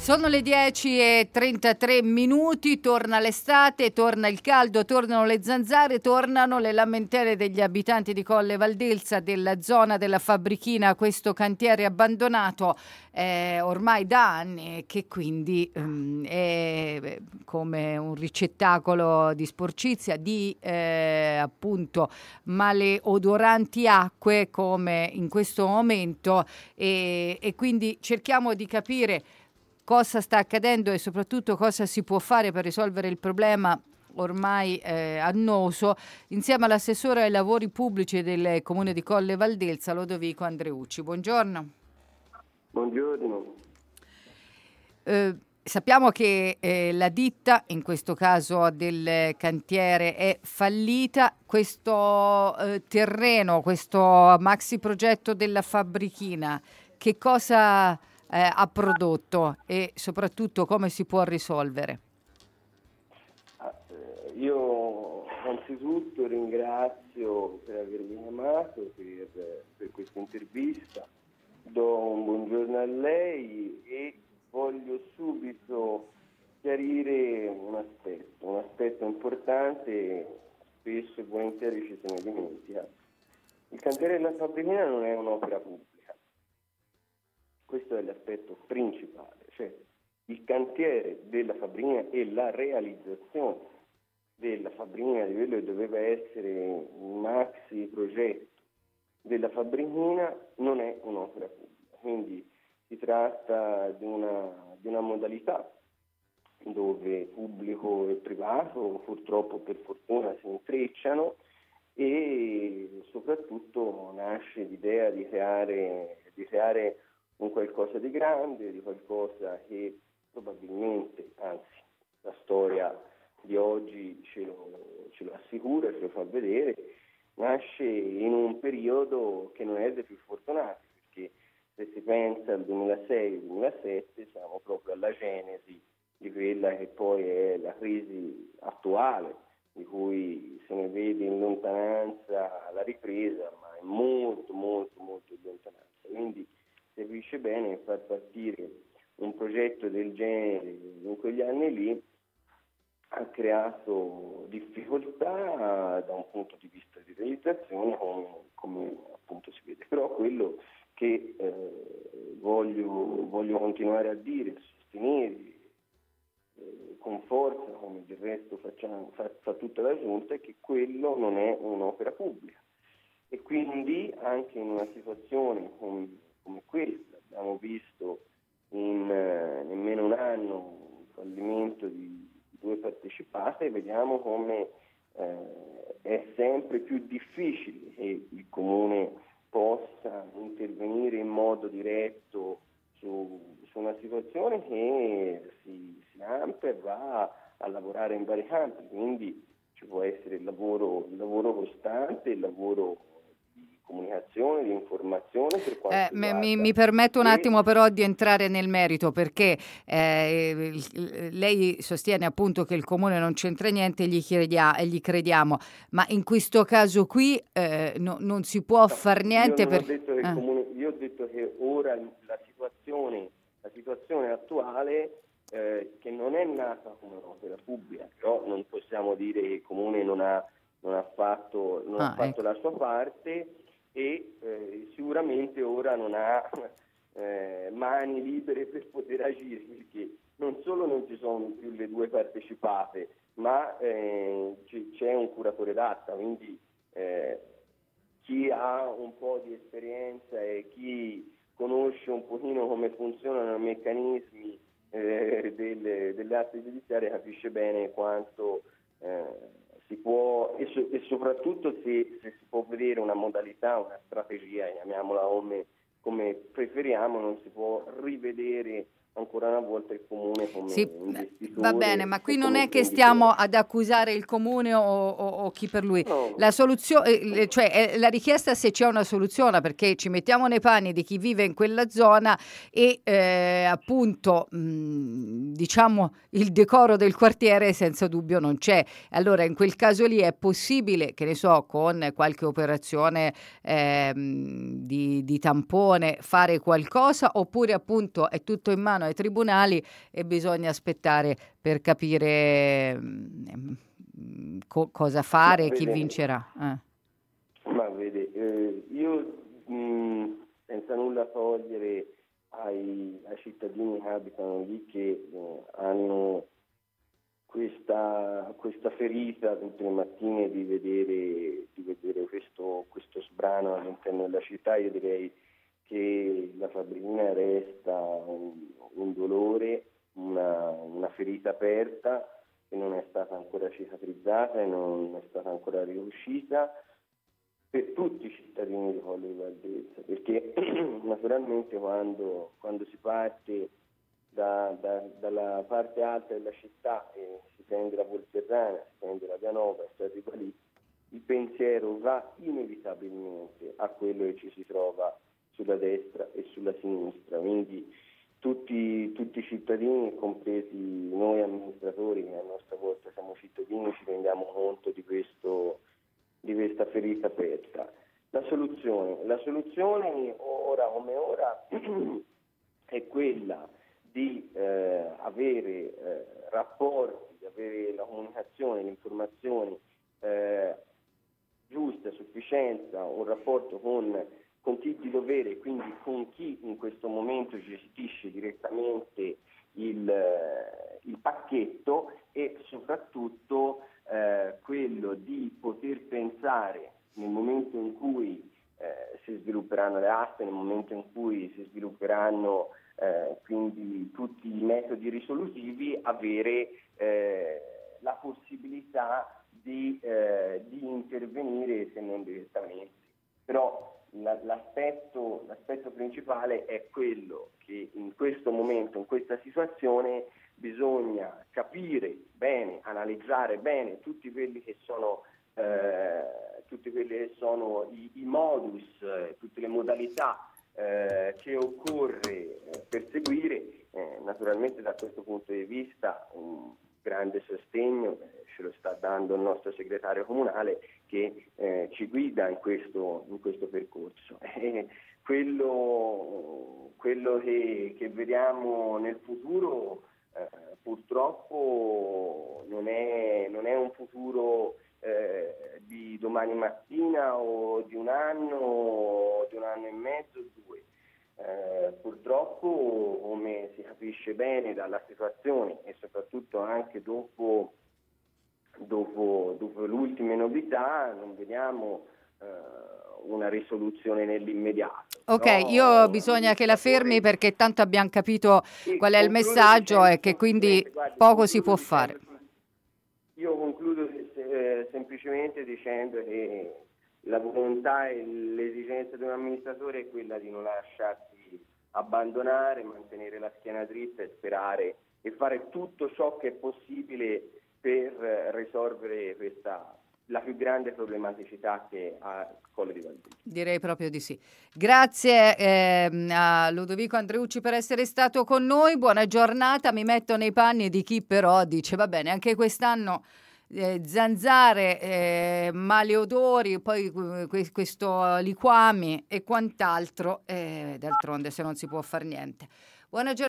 Sono le 10:33, torna l'estate, torna il caldo, tornano le zanzare, tornano le lamentele degli abitanti di Colle Valdelsa, della zona della Fabbrichina, questo cantiere abbandonato ormai da anni, che quindi è come un ricettacolo di sporcizia, di appunto maleodoranti acque come in questo momento, e quindi cerchiamo di capire cosa sta accadendo e soprattutto cosa si può fare per risolvere il problema ormai annoso, insieme all'assessore ai lavori pubblici del comune di Colle Valdelsa, Lodovico Andreucci. Buongiorno. Buongiorno. Sappiamo che la ditta, in questo caso del cantiere, è fallita. Questo terreno, questo maxi progetto della Fabbrichina, che cosa ha prodotto e soprattutto come si può risolvere? Io anzitutto ringrazio per avermi chiamato per questa intervista, do un buongiorno a lei e voglio subito chiarire un aspetto importante, spesso e volentieri ci se ne dimentica. Il cantiere della Fabbrichina non è un'opera pubblica. Questo è l'aspetto principale, cioè il cantiere della Fabbrichina e la realizzazione della Fabbrichina, di quello che doveva essere un maxi progetto della Fabbrichina, non è un'opera pubblica. Quindi si tratta di una modalità dove pubblico e privato purtroppo, per fortuna, si intrecciano, e soprattutto nasce l'idea di creare un qualcosa di grande, di qualcosa che probabilmente, anzi la storia di oggi ce lo assicura, ce lo fa vedere, nasce in un periodo che non è dei più fortunati, perché se si pensa al 2006-2007 siamo proprio alla genesi di quella che poi è la crisi attuale, di cui se ne vede in lontananza la ripresa, ma è molto molto molto in lontananza. Quindi si capisce bene far partire un progetto del genere in quegli anni lì ha creato difficoltà da un punto di vista di realizzazione, come appunto si vede. Però quello che voglio continuare a dire, a sostenere con forza, come del resto fa tutta la Giunta, è che quello non è un'opera pubblica. E quindi anche in una situazione come questa, abbiamo visto in nemmeno un anno un fallimento di due partecipate, vediamo come è sempre più difficile che il Comune possa intervenire in modo diretto su una situazione che si amplia e va a lavorare in vari campi. Quindi ci può essere il lavoro costante, il lavoro di comunicazione, di informazione per quanto mi permetto un attimo però di entrare nel merito, perché lei sostiene appunto che il Comune non c'entra niente e gli crediamo, ma in questo caso qui non si può far niente. Io non ho detto che il Comune, io ho detto che ora la situazione attuale, che non è nata come un'opera pubblica, però non possiamo dire che il Comune non ha fatto ecco. la sua parte, e sicuramente ora non ha mani libere per poter agire, perché non solo non ci sono più le due partecipate, ma c'è un curatore d'acqua, quindi chi ha un po' di esperienza e chi conosce un pochino come funzionano i meccanismi delle atti giudiziarie capisce bene quanto si può, e soprattutto se si può vedere una modalità, una strategia, chiamiamola come preferiamo, non si può rivedere ancora una volta il Comune come investitore. Va bene, ma qui non è che stiamo ad accusare il Comune o chi per lui. No. La soluzione, cioè la richiesta, se c'è una soluzione, perché ci mettiamo nei panni di chi vive in quella zona e appunto diciamo il decoro del quartiere senza dubbio non c'è. Allora in quel caso lì è possibile, che ne so, con qualche operazione di tampone fare qualcosa, oppure appunto è tutto in mano ai tribunali e bisogna aspettare per capire cosa fare, chi vincerà. Ma vede, io senza nulla togliere ai cittadini che abitano lì, che hanno questa ferita tutte le mattine di vedere questo sbrano all'interno della città, io direi che la Fabrina resta un dolore, una ferita aperta che non è stata ancora cicatrizzata e non è stata ancora riuscita per tutti i cittadini di Colle di Valdelsa, perché naturalmente quando si parte dalla parte alta della città e si prende la Volterrana, si prende la Via Nova e si arriva lì, il pensiero va inevitabilmente a quello che ci si trova sulla destra e sulla sinistra, quindi tutti i cittadini, compresi noi amministratori, che a nostra volta siamo cittadini, ci rendiamo conto di questa ferita aperta. La soluzione ora come ora è quella di avere rapporti, di avere la comunicazione, le informazioni giuste, a sufficienza, un rapporto con chi di dovere, quindi con chi in questo momento gestisce direttamente il pacchetto, e soprattutto quello di poter pensare nel momento in cui si svilupperanno le aste, nel momento in cui si svilupperanno quindi tutti i metodi risolutivi, avere la possibilità di intervenire, se non direttamente. Però l'aspetto principale è quello che in questo momento, in questa situazione, bisogna capire bene, analizzare bene tutti quelli che sono i modus, tutte le modalità che occorre perseguire. Naturalmente da questo punto di vista un grande sostegno ce lo sta dando il nostro segretario comunale, che ci guida in questo percorso. Quello che vediamo nel futuro purtroppo non è un futuro di domani mattina o di un anno e mezzo, 2. Purtroppo, come si capisce bene dalla situazione e soprattutto anche dopo le ultime novità, non vediamo una risoluzione nell'immediato. Ok, bisogna che la fermi, perché tanto abbiamo capito qual è il messaggio e che quindi poco si può fare. Io concludo semplicemente dicendo che la volontà e l'esigenza di un amministratore è quella di non lasciarsi abbandonare, mantenere la schiena dritta e sperare e fare tutto ciò che è possibile per risolvere la più grande problematicità che ha Colle di Valdelsa. Direi proprio di sì. Grazie a Ludovico Andreucci per essere stato con noi. Buona giornata. Mi metto nei panni di chi però dice va bene, anche quest'anno zanzare, maleodori, poi questo liquami e quant'altro, d'altronde se non si può fare niente. Buona giornata.